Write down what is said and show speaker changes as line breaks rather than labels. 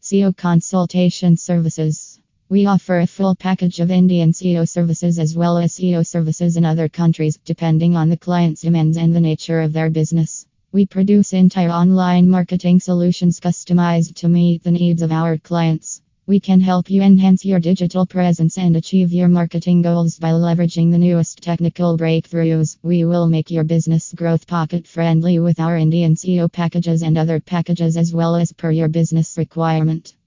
SEO consultation services. We offer a full package of Indian SEO services as well as SEO services in other countries, depending on the client's demands and the nature of their business. We produce entire online marketing solutions customized to meet the needs of our clients. We can help you enhance your digital presence and achieve your marketing goals by leveraging the newest technical breakthroughs. We will make your business growth pocket friendly with our Indian SEO packages and other packages as well as per your business requirement.